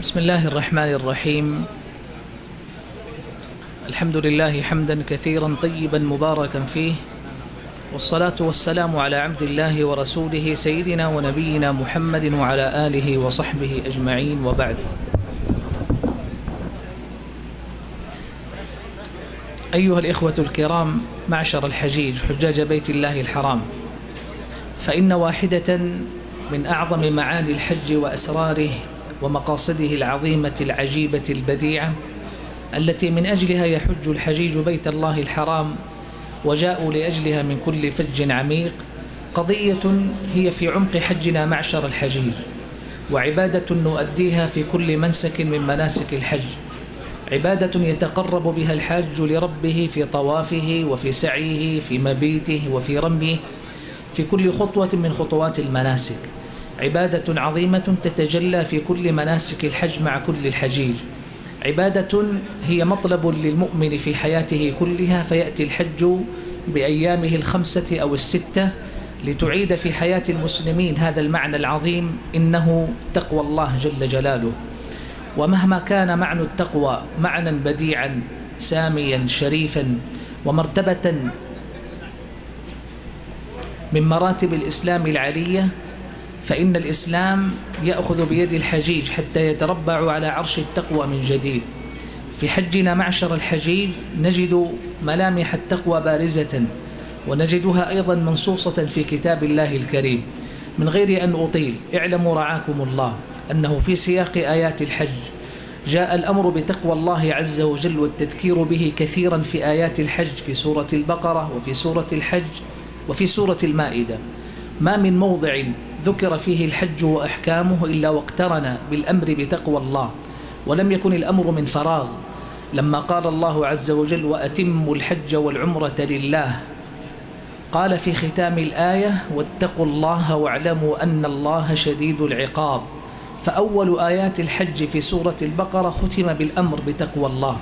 بسم الله الرحمن الرحيم. الحمد لله حمدا كثيرا طيبا مباركا فيه، والصلاة والسلام على عبد الله ورسوله سيدنا ونبينا محمد وعلى آله وصحبه أجمعين، وبعد. أيها الإخوة الكرام، معشر الحجيج حجاج بيت الله الحرام، فإن واحدة من أعظم معاني الحج وأسراره ومقاصده العظيمة العجيبة البديعة التي من أجلها يحج الحجيج بيت الله الحرام وجاءوا لأجلها من كل فج عميق، قضية هي في عمق حجنا معشر الحجيج، وعبادة نؤديها في كل منسك من مناسك الحج، عبادة يتقرب بها الحاج لربه في طوافه وفي سعيه في مبيته وفي رميه في كل خطوة من خطوات المناسك، عبادة عظيمة تتجلى في كل مناسك الحج مع كل الحجيج، عبادة هي مطلب للمؤمن في حياته كلها، فيأتي الحج بأيامه الخمسة أو الستة لتعيد في حياة المسلمين هذا المعنى العظيم، إنه تقوى الله جل جلاله. ومهما كان معنى التقوى معنى بديعا ساميا شريفا ومرتبة من مراتب الإسلام العالية، فإن الإسلام يأخذ بيد الحجيج حتى يتربع على عرش التقوى من جديد. في حجنا معشر الحجيج نجد ملامح التقوى بارزة، ونجدها أيضا منصوصة في كتاب الله الكريم. من غير أن أطيل، اعلموا رعاكم الله أنه في سياق آيات الحج جاء الأمر بتقوى الله عز وجل والتذكير به كثيرا في آيات الحج، في سورة البقرة وفي سورة الحج وفي سورة المائدة. ما من موضع ذكر فيه الحج وأحكامه إلا واقترن بالأمر بتقوى الله، ولم يكن الأمر من فراغ. لما قال الله عز وجل وأتموا الحج والعمرة لله، قال في ختام الآية واتقوا الله واعلموا أن الله شديد العقاب. فأول آيات الحج في سورة البقرة ختم بالأمر بتقوى الله.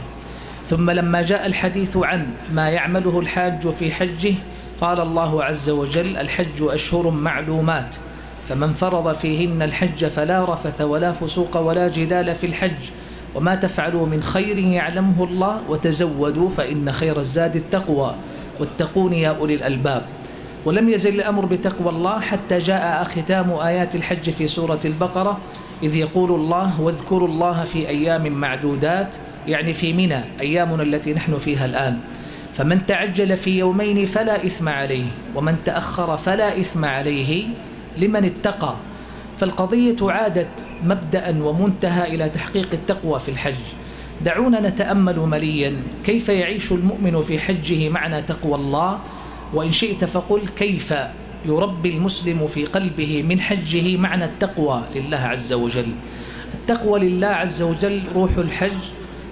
ثم لما جاء الحديث عن ما يعمله الحاج في حجه، قال الله عز وجل الحج أشهر معلومات، فمن فرض فيهن الحج فلا رفث ولا فسوق ولا جدال في الحج، وما تفعلوا من خير يعلمه الله، وتزودوا فإن خير الزاد التقوى واتقون يا أولي الألباب. ولم يزل الأمر بتقوى الله حتى جاء ختام آيات الحج في سورة البقرة، إذ يقول الله واذكروا الله في أيام معدودات، يعني في منى أيامنا التي نحن فيها الآن. فمن تعجل في يومين فلا إثم عليه، ومن تأخر فلا إثم عليه لمن اتقى. فالقضية عادت مبدأ ومنتهى إلى تحقيق التقوى في الحج. دعونا نتأمل مليا كيف يعيش المؤمن في حجه معنى تقوى الله، وإن شئت فقل كيف يربي المسلم في قلبه من حجه معنى التقوى لله عز وجل. التقوى لله عز وجل روح الحج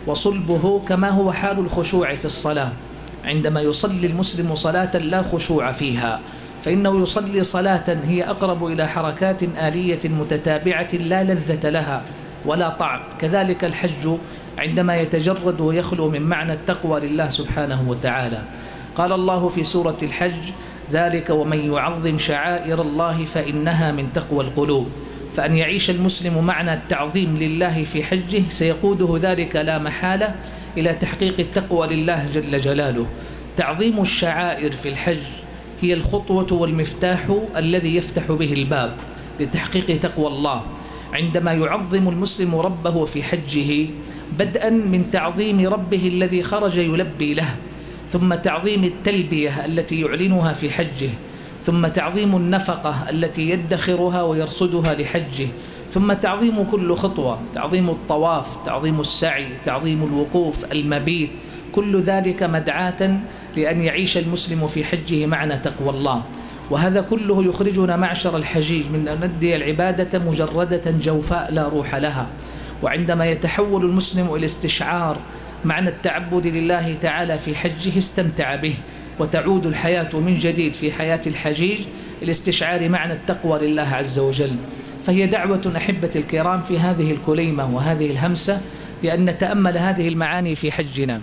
وصلبه، كما هو حال الخشوع في الصلاة. عندما يصلي المسلم صلاة لا خشوع فيها، فإنه يصلي صلاة هي أقرب إلى حركات آلية متتابعة لا لذة لها ولا طعم. كذلك الحج عندما يتجرد ويخلو من معنى التقوى لله سبحانه وتعالى. قال الله في سورة الحج ذلك ومن يعظم شعائر الله فإنها من تقوى القلوب. فأن يعيش المسلم معنى التعظيم لله في حجه سيقوده ذلك لا محالة إلى تحقيق التقوى لله جل جلاله. تعظيم الشعائر في الحج هي الخطوة والمفتاح الذي يفتح به الباب لتحقيق تقوى الله. عندما يعظم المسلم ربه في حجه، بدءا من تعظيم ربه الذي خرج يلبي له، ثم تعظيم التلبية التي يعلنها في حجه، ثم تعظيم النفقة التي يدخرها ويرصدها لحجه، ثم تعظيم كل خطوة، تعظيم الطواف، تعظيم السعي، تعظيم الوقوف، المبيت، كل ذلك مدعاة لأن يعيش المسلم في حجه معنى تقوى الله. وهذا كله يخرجنا معشر الحجيج من أن ندي العبادة مجردة جوفاء لا روح لها. وعندما يتحول المسلم إلى استشعار معنى التعبد لله تعالى في حجه استمتع به، وتعود الحياة من جديد في حياة الحجيج الاستشعار معنى التقوى لله عز وجل. فهي دعوة أحبة الكرام في هذه الكليمة وهذه الهمسة بأن نتأمل هذه المعاني في حجنا،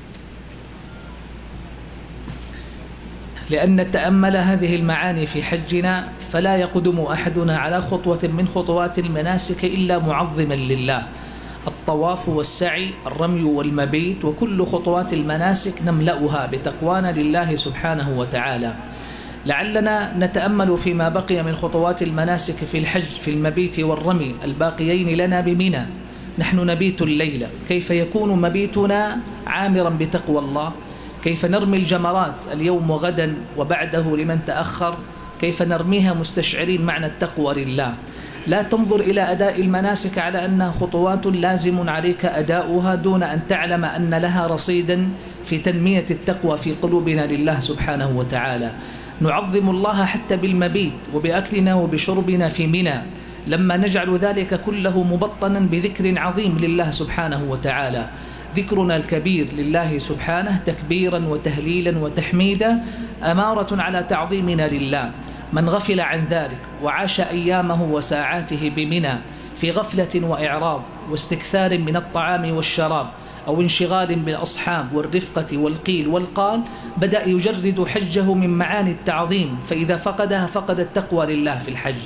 لأن نتأمل هذه المعاني في حجنا فلا يقدم أحدنا على خطوة من خطوات المناسك إلا معظما لله. الطواف والسعي، الرمي والمبيت، وكل خطوات المناسك نملأها بتقوانا لله سبحانه وتعالى. لعلنا نتأمل فيما بقي من خطوات المناسك في الحج في المبيت والرمي الباقيين لنا بمنى. نحن نبيت الليلة، كيف يكون مبيتنا عامرا بتقوى الله؟ كيف نرمي الجمرات اليوم وغدا وبعده لمن تأخر؟ كيف نرميها مستشعرين معنى التقوى لله؟ لا تنظر إلى أداء المناسك على أنها خطوات لازم عليك أداؤها دون أن تعلم أن لها رصيدا في تنمية التقوى في قلوبنا لله سبحانه وتعالى. نعظم الله حتى بالمبيت وبأكلنا وبشربنا في منى، لما نجعل ذلك كله مبطنا بذكر عظيم لله سبحانه وتعالى. ذكرنا الكبير لله سبحانه تكبيرا وتهليلا وتحميدا أمارة على تعظيمنا لله. من غفل عن ذلك وعاش أيامه وساعاته بمنى في غفلة وإعراض واستكثار من الطعام والشراب أو انشغال بالأصحاب والرفقة والقيل والقال، بدأ يجرد حجه من معاني التعظيم، فإذا فقدها فقد التقوى لله في الحج.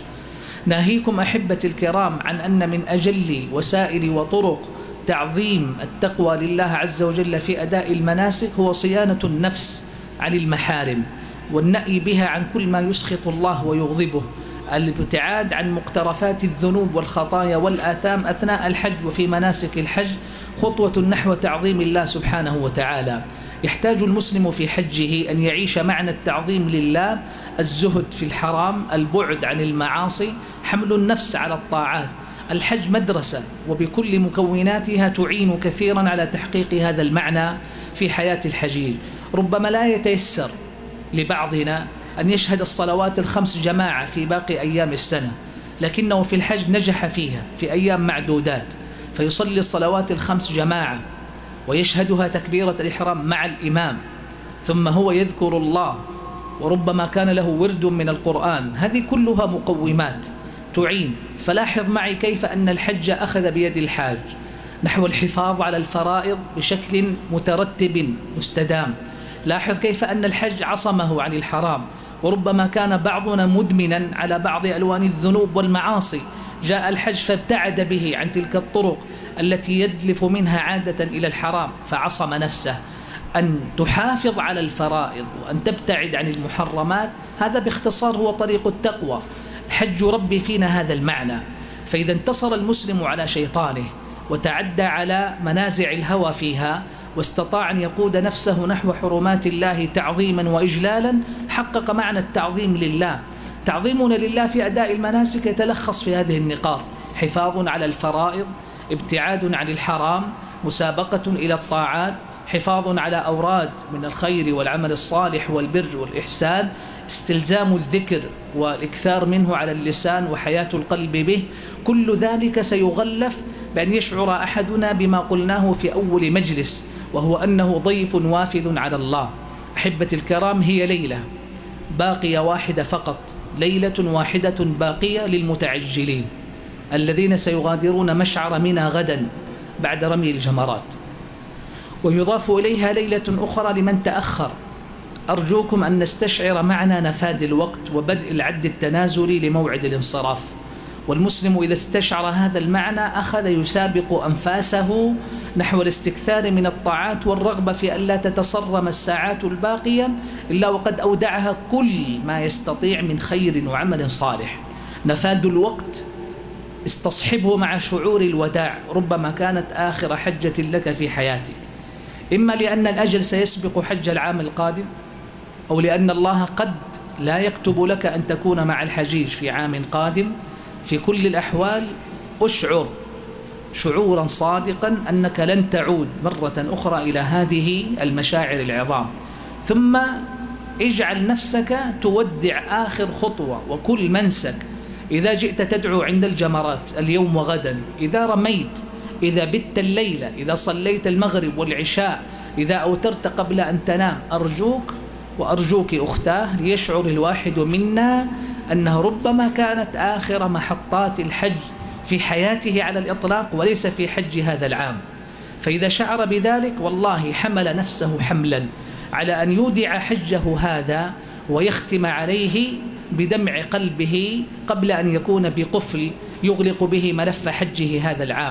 ناهيكم أحبتي الكرام عن أن من أجل وسائل وطرق تعظيم التقوى لله عز وجل في أداء المناسك هو صيانة النفس عن المحارم، والنأي بها عن كل ما يسخط الله ويغضبه، الابتعاد عن مقترفات الذنوب والخطايا والآثام أثناء الحج وفي مناسك الحج خطوة نحو تعظيم الله سبحانه وتعالى. يحتاج المسلم في حجه أن يعيش معنى التعظيم لله، الزهد في الحرام، البعد عن المعاصي، حمل النفس على الطاعات. الحج مدرسة وبكل مكوناتها تعين كثيرا على تحقيق هذا المعنى في حياة الحجيج. ربما لا يتيسر لبعضنا أن يشهد الصلوات الخمس جماعة في باقي أيام السنة، لكنه في الحج نجح فيها في أيام معدودات، فيصلي الصلوات الخمس جماعة ويشهدها تكبيرة الإحرام مع الإمام، ثم هو يذكر الله، وربما كان له ورد من القرآن. هذه كلها مقومات تعين. فلاحظ معي كيف أن الحج أخذ بيد الحاج نحو الحفاظ على الفرائض بشكل مترتب مستدام. لاحظ كيف أن الحج عصمه عن الحرام، وربما كان بعضنا مدمنا على بعض ألوان الذنوب والمعاصي، جاء الحج فابتعد به عن تلك الطرق التي يدلف منها عادة إلى الحرام، فعصم نفسه. أن تحافظ على الفرائض وأن تبتعد عن المحرمات، هذا باختصار هو طريق التقوى. حج ربي فينا هذا المعنى. فإذا انتصر المسلم على شيطانه وتعدى على منازع الهوى فيها واستطاع أن يقود نفسه نحو حرمات الله تعظيما وإجلالا، حقق معنى التعظيم لله. تعظيمنا لله في أداء المناسك يتلخص في هذه النقاط: حفاظ على الفرائض، ابتعاد عن الحرام، مسابقة إلى الطاعات، حفاظ على أوراد من الخير والعمل الصالح والبر والإحسان، استلزام الذكر والإكثار منه على اللسان وحياة القلب به. كل ذلك سيغلف بأن يشعر أحدنا بما قلناه في أول مجلس، وهو أنه ضيف وافد على الله. أحبة الكرام، هي ليلة باقية واحدة فقط، ليلة واحدة باقية للمتعجلين الذين سيغادرون مشعر منى غدا بعد رمي الجمرات، ويضاف إليها ليلة أخرى لمن تأخر. أرجوكم أن نستشعر معنا نفاد الوقت وبدء العد التنازلي لموعد الانصراف. والمسلم إذا استشعر هذا المعنى أخذ يسابق أنفاسه نحو الاستكثار من الطاعات والرغبة في أن لا تتصرم الساعات الباقية إلا وقد أودعها كل ما يستطيع من خير وعمل صالح. نفاد الوقت استصحبه مع شعور الوداع، ربما كانت آخر حجة لك في حياتك، إما لأن الأجل سيسبق حج العام القادم، أو لأن الله قد لا يكتب لك أن تكون مع الحجيج في عام قادم. في كل الأحوال أشعر شعورا صادقا أنك لن تعود مرة أخرى إلى هذه المشاعر العظام، ثم اجعل نفسك تودع آخر خطوة وكل منسك. إذا جئت تدعو عند الجمرات اليوم وغدا، إذا رميت، إذا بت الليلة، إذا صليت المغرب والعشاء، إذا أوترت قبل أن تنام، أرجوك وأرجوك أختاه ليشعر الواحد منا أنه ربما كانت آخر محطات الحج في حياته على الإطلاق وليس في حج هذا العام. فإذا شعر بذلك والله حمل نفسه حملا على أن يودع حجه هذا ويختم عليه بدمع قلبه قبل أن يكون بقفل يغلق به ملف حجه هذا العام.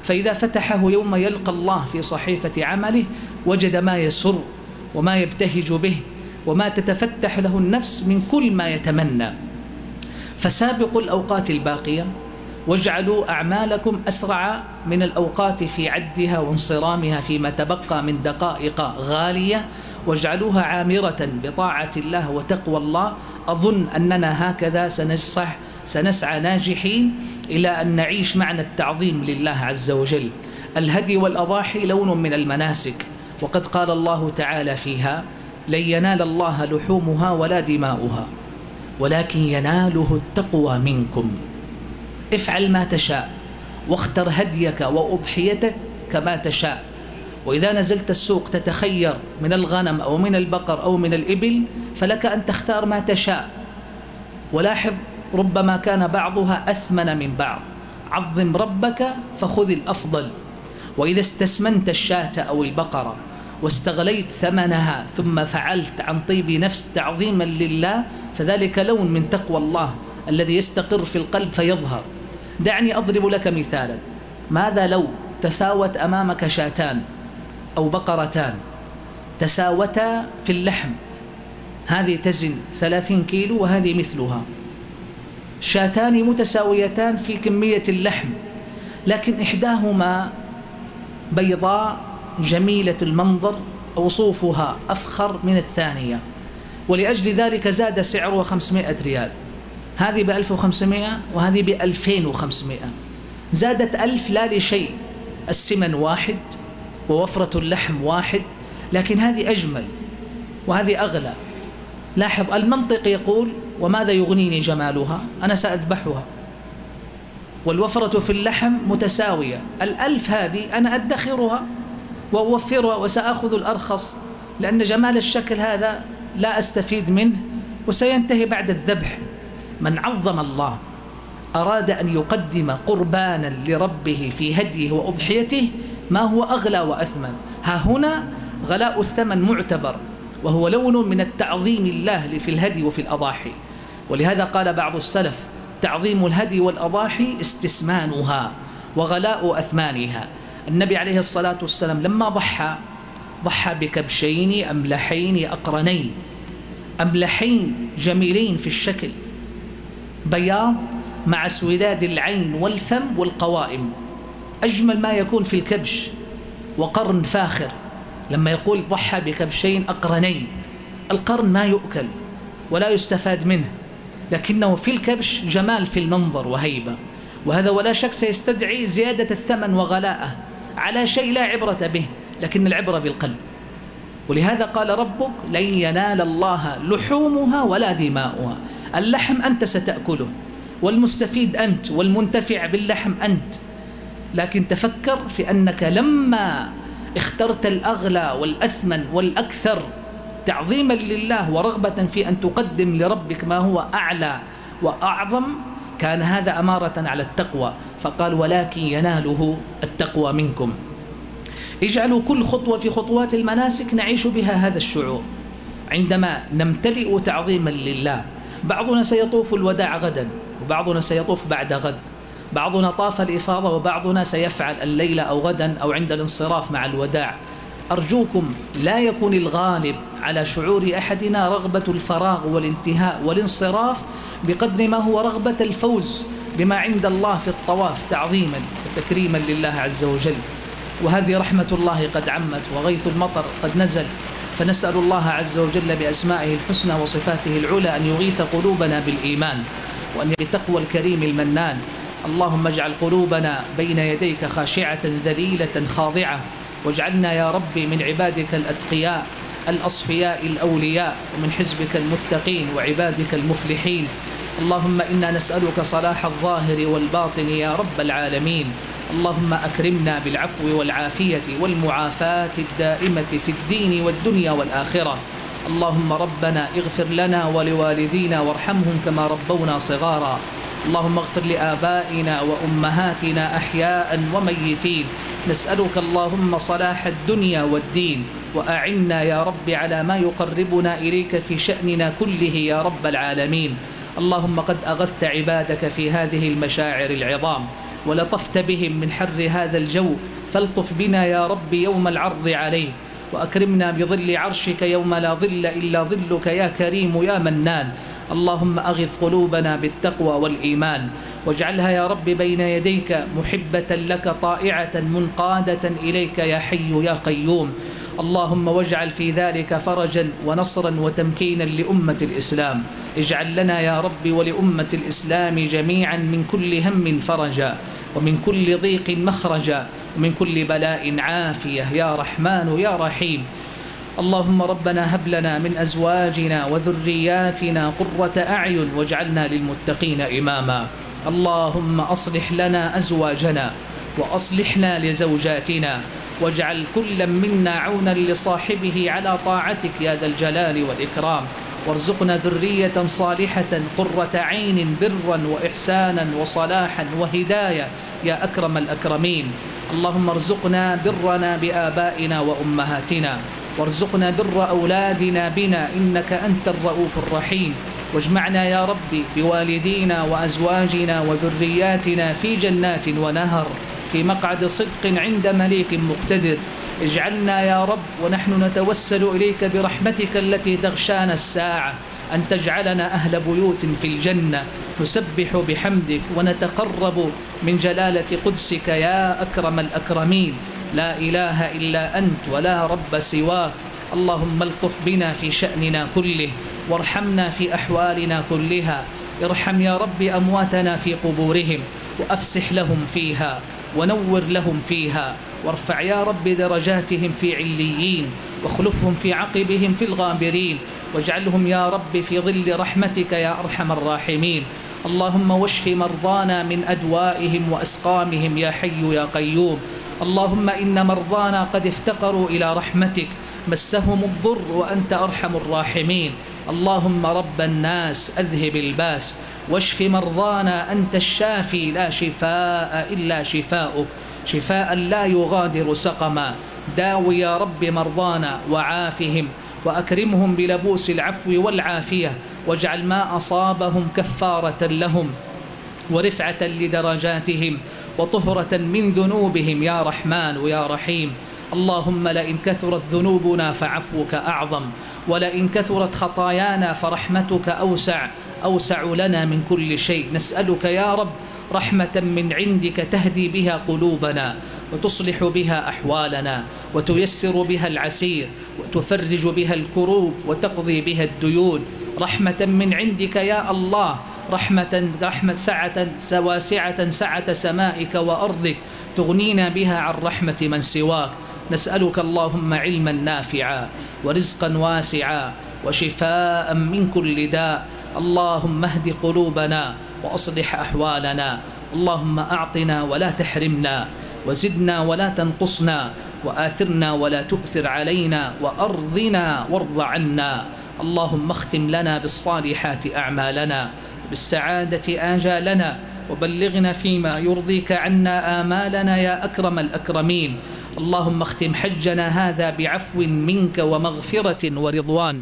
فإذا فتحه يوم يلقى الله في صحيفة عمله وجد ما يسر وما يبتهج به وما تتفتح له النفس من كل ما يتمنى. فسابقوا الأوقات الباقية واجعلوا أعمالكم أسرع من الأوقات في عدها وانصرامها فيما تبقى من دقائق غالية، واجعلوها عامرة بطاعة الله وتقوى الله. أظن أننا هكذا سنسعى ناجحين إلى أن نعيش معنى التعظيم لله عز وجل. الهدي والأضاحي لون من المناسك، وقد قال الله تعالى فيها: لن ينال الله لحومها ولا دماؤها ولكن يناله التقوى منكم. افعل ما تشاء واختر هديك وأضحيتك كما تشاء، وإذا نزلت السوق تتخير من الغنم أو من البقر أو من الإبل فلك أن تختار ما تشاء. ولاحظ ربما كان بعضها أثمن من بعض، عظم ربك فخذ الأفضل. وإذا استسمنت الشاة أو البقرة واستغليت ثمنها ثم فعلت عن طيب نفس تعظيما لله فذلك لون من تقوى الله الذي يستقر في القلب فيظهر. دعني أضرب لك مثالا: ماذا لو تساوت أمامك شاتان أو بقرتان تساوتا في اللحم، هذه تزن 30 كيلو وهذه مثلها، شاتان متساويتان في كمية اللحم، لكن إحداهما بيضاء جميلة المنظر وصوفها أفخر من الثانية، ولأجل ذلك زاد سعرها 500 ريال. هذه ب1500 وهذه ب2500، زادت 1000 لا لشيء، السمن واحد ووفرة اللحم واحد، لكن هذه أجمل وهذه أغلى. لاحظ المنطق يقول: وماذا يغنيني جمالها؟ أنا سأذبحها. والوفرة في اللحم متساوية، 1000 هذه أنا أدخرها وأوفرها وسأخذ الأرخص، لأن جمال الشكل هذا لا أستفيد منه وسينتهي بعد الذبح. من عظم الله أراد أن يقدم قربانا لربه في هديه وأضحيته ما هو أغلى وأثمن. ها هنا غلاء الثمن معتبر، وهو لون من التعظيم الله في الهدي وفي الأضاحي. ولهذا قال بعض السلف: تعظيم الهدي والأضاحي استسمانها وغلاء أثمانها. النبي عليه الصلاة والسلام لما ضحى بكبشين أملحين أقرنين، أملحين جميلين في الشكل، بياض مع سوداد العين والفم والقوائم، أجمل ما يكون في الكبش، وقرن فاخر. لما يقول ضحى بكبشين أقرنين، القرن ما يؤكل ولا يستفاد منه، لكنه في الكبش جمال في المنظر وهيبة، وهذا ولا شك سيستدعي زيادة الثمن وغلاءه على شيء لا عبرة به، لكن العبرة بالقلب. ولهذا قال ربك: لن ينال الله لحومها ولا دماؤها. اللحم أنت ستأكله، والمستفيد أنت، والمنتفع باللحم أنت، لكن تفكر في أنك لما اخترت الأغلى والأثمن والأكثر تعظيما لله ورغبة في أن تقدم لربك ما هو أعلى وأعظم، كان هذا أمارة على التقوى. فقال: ولكن يناله التقوى منكم. اجعلوا كل خطوة في خطوات المناسك نعيش بها هذا الشعور عندما نمتلئ تعظيما لله. بعضنا سيطوف الوداع غدا، وبعضنا سيطوف بعد غد، بعضنا طاف الإفاضة وبعضنا سيفعل الليلة أو غدا أو عند الانصراف مع الوداع. أرجوكم لا يكون الغالب على شعور أحدنا رغبة الفراغ والانتهاء والانصراف بقدر ما هو رغبة الفوز بما عند الله في الطواف تعظيما وتكريما لله عز وجل. وهذه رحمة الله قد عمت، وغيث المطر قد نزل، فنسأل الله عز وجل بأسمائه الحسنى وصفاته العلى أن يغيث قلوبنا بالإيمان، وأن بتقوى الكريم المنان. اللهم اجعل قلوبنا بين يديك خاشعة ذليلة خاضعة، واجعلنا يا ربي من عبادك الأتقياء الأصفياء الأولياء، ومن حزبك المتقين وعبادك المفلحين. اللهم إنا نسألك صلاح الظاهر والباطن يا رب العالمين. اللهم أكرمنا بالعفو والعافية والمعافاة الدائمة في الدين والدنيا والآخرة. اللهم ربنا اغفر لنا ولوالدينا وارحمهم كما ربونا صغارا. اللهم اغفر لآبائنا وأمهاتنا أحياء وميتين. نسألك اللهم صلاح الدنيا والدين، وأعنا يا رب على ما يقربنا إليك في شأننا كله يا رب العالمين. اللهم قد أغثت عبادك في هذه المشاعر العظام، ولطفت بهم من حر هذا الجو، فالطف بنا يا رب يوم العرض عليه، وأكرمنا بظل عرشك يوم لا ظل إلا ظلك يا كريم يا منان. اللهم أغث قلوبنا بالتقوى والإيمان، واجعلها يا رب بين يديك محبة لك طائعة منقادة إليك يا حي يا قيوم. اللهم واجعل في ذلك فرجا ونصرا وتمكينا لأمة الإسلام. اجعل لنا يا رب ولأمة الإسلام جميعا من كل هم فرجا، ومن كل ضيق مخرجا، ومن كل بلاء عافية يا رحمن يا رحيم. اللهم ربنا هب لنا من أزواجنا وذرياتنا قرة أعين واجعلنا للمتقين إماما. اللهم أصلح لنا أزواجنا وأصلحنا لزوجاتنا، واجعل كل منا عونا لصاحبه على طاعتك يا ذا الجلال والإكرام، وارزقنا ذرية صالحة قرة عين برا وإحسانا وصلاحا وهداية يا أكرم الأكرمين. اللهم ارزقنا برنا بآبائنا وأمهاتنا، وارزقنا بر أولادنا بنا إنك أنت الرؤوف الرحيم، واجمعنا يا رب بوالدينا وأزواجنا وذرياتنا في جنات ونهر في مقعد صدق عند مليك مقتدر. اجعلنا يا رب ونحن نتوسل إليك برحمتك التي تغشانا الساعة أن تجعلنا أهل بيوت في الجنة نسبح بحمدك ونتقرب من جلالة قدسك يا أكرم الأكرمين. لا إله إلا أنت ولا رب سواك. اللهم الطف بنا في شأننا كله، وارحمنا في أحوالنا كلها. ارحم يا رب أمواتنا في قبورهم، وأفسح لهم فيها، ونور لهم فيها، وارفع يا رب درجاتهم في عليين، واخلفهم في عقبهم في الغابرين، واجعلهم يا رب في ظل رحمتك يا أرحم الراحمين. اللهم واشف مرضانا من أدوائهم وأسقامهم يا حي يا قيوم. اللهم إن مرضانا قد افتقروا إلى رحمتك، مسهم الضر وأنت أرحم الراحمين. اللهم رب الناس أذهب الباس واشف مرضانا، أنت الشافي لا شفاء إلا شفاؤك، شفاء لا يغادر سقما. داوي يا رب مرضانا وعافهم، وأكرمهم بلبوس العفو والعافية، واجعل ما أصابهم كفارة لهم ورفعة لدرجاتهم وطهرة من ذنوبهم يا رحمن ويا رحيم. اللهم لئن كثرت ذنوبنا فعفوك أعظم، ولئن كثرت خطايانا فرحمتك أوسع لنا من كل شيء. نسألك يا رب رحمة من عندك تهدي بها قلوبنا، وتصلح بها أحوالنا، وتيسر بها العسير، وتفرج بها الكروب، وتقضي بها الديون. رحمة من عندك يا الله، رحمة سعة واسعة سعة سمائك وأرضك، تغنينا بها عن رحمة من سواك. نسألك اللهم علما نافعا، ورزقا واسعا، وشفاء من كل داء. اللهم اهد قلوبنا وأصلح أحوالنا. اللهم أعطنا ولا تحرمنا، وزدنا ولا تنقصنا، وآثرنا ولا تؤثر علينا، وأرضنا وارض عنا. اللهم اختم لنا بالصالحات أعمالنا، بالسعادة آجالنا، وبلغنا فيما يرضيك عنا آمالنا يا أكرم الأكرمين. اللهم اختم حجنا هذا بعفو منك ومغفرة ورضوان،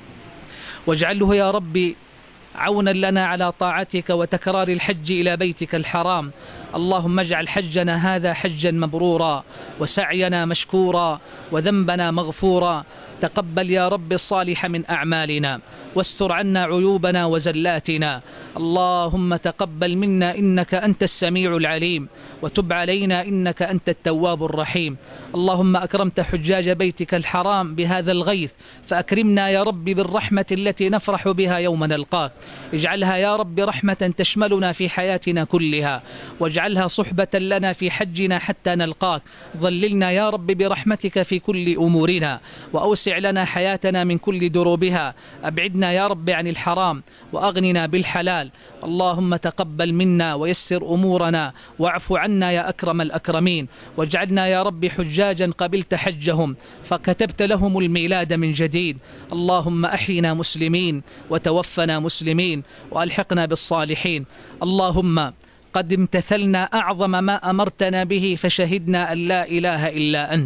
واجعله يا رب عونا لنا على طاعتك وتكرار الحج إلى بيتك الحرام. اللهم اجعل حجنا هذا حجا مبرورا، وسعينا مشكورا، وذنبنا مغفورا. تقبل يا رب الصالح من أعمالنا، واستر عنا عيوبنا وزلاتنا. اللهم تقبل منا إنك أنت السميع العليم، وتب علينا إنك أنت التواب الرحيم. اللهم أكرمت حجاج بيتك الحرام بهذا الغيث، فأكرمنا يا رب بالرحمة التي نفرح بها يوم نلقاك. اجعلها يا رب رحمة تشملنا في حياتنا كلها، واجعلها صحبة لنا في حجنا حتى نلقاك. ظللنا يا رب برحمتك في كل أمورنا، وأوسع لنا حياتنا من كل دروبها. أبعدنا يا رب عن الحرام، وأغننا بالحلال. اللهم تقبل منا ويسر أمورنا، واعف عنا يا أكرم الأكرمين. واجعلنا يا رب حجاجا قبلت حجهم، فكتبت لهم الميلاد من جديد. اللهم أحينا مسلمين، وتوفنا مسلمين، وألحقنا بالصالحين. اللهم قد امتثلنا أعظم ما أمرتنا به، فشهدنا أن لا إله إلا أنت،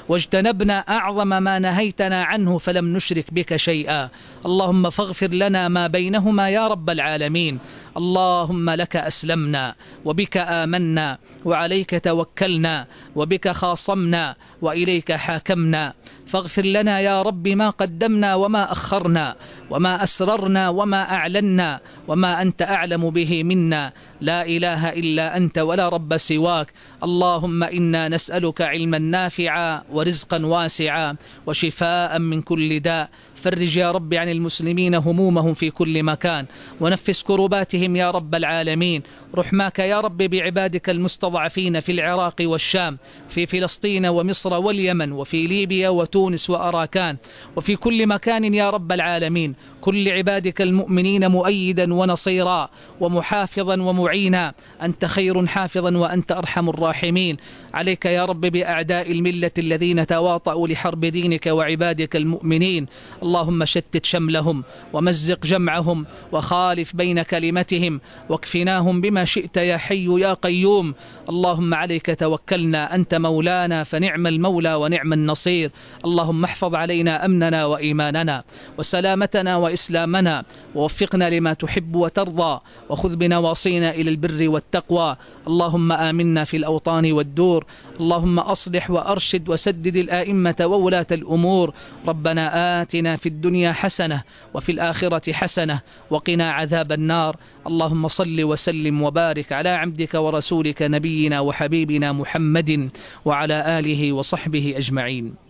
واجتنبنا أعظم ما نهيتنا عنه فلم نشرك بك شيئا. اللهم فاغفر لنا ما بينهما يا رب العالمين. اللهم لك أسلمنا وبك آمنا وعليك توكلنا وبك خاصمنا وإليك حاكمنا، فاغفر لنا يا رب ما قدمنا وما أخرنا وما أسررنا وما أعلنا وما أنت أعلم به منا، لا إله إلا أنت ولا رب سواك. اللهم إنا نسألك علما نافعا ورزقا واسعا وشفاء من كل داء. فرج يا رب عن المسلمين همومهم في كل مكان ونفس كرباتهم يا رب العالمين. رحماك يا رب بعبادك المستضعفين في العراق والشام، في فلسطين ومصر واليمن وفي ليبيا وتونس وأراكان وفي كل مكان يا رب العالمين. كل عبادك المؤمنين مؤيدا ونصيرا ومحافظا ومعينا، أنت خير حافظا وأنت أرحم الراحمين. عليك يا رب بأعداء الملة الذين تواطؤوا لحرب دينك وعبادك المؤمنين. اللهم شتت شملهم ومزق جمعهم وخالف بين كلمتهم واكفناهم بما شئت يا حي يا قيوم. اللهم عليك توكلنا، أنت مولانا فنعم المولى ونعم النصير. اللهم احفظ علينا أمننا وإيماننا وسلامتنا وإسلامنا، ووفقنا لما تحب وترضى، وخذ بنواصينا إلى البر والتقوى. اللهم آمنا في الأوطان والدور. اللهم أصلح وأرشد وسدد الآئمة وولاة الأمور. ربنا آتنا في الدنيا حسنة وفي الآخرة حسنة وقنا عذاب النار. اللهم صل وسلم وبارك على عبدك ورسولك نبينا وحبيبنا محمد وعلى آله وصحبه أجمعين.